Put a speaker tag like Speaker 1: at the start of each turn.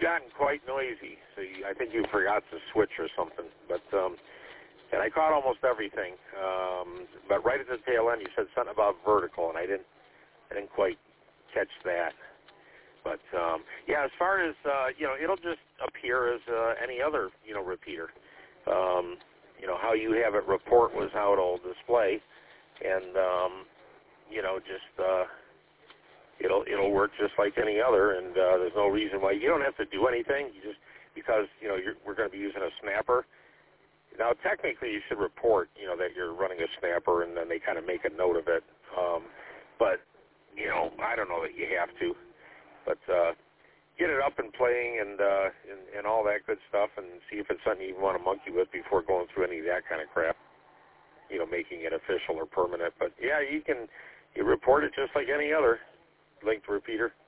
Speaker 1: gotten quite noisy. So I think you forgot to switch or something. But and I caught almost everything. But right at the tail end, you said something about vertical, and I didn't quite catch that. But yeah, as far as it'll just appear as any other repeater. How you have it report was how it'll display, and it'll work just like any other. And there's no reason why you don't have to do anything. You just because we're going to be using a snapper. Now, technically, you should report that you're running a snapper, and then they kind of make a note of it. But I don't know that you have to. But get it up and playing and all that good stuff, and see if it's something you want to monkey with before going through any of that kind of crap, making it official or permanent. But, yeah, you report it just like any other linked repeater.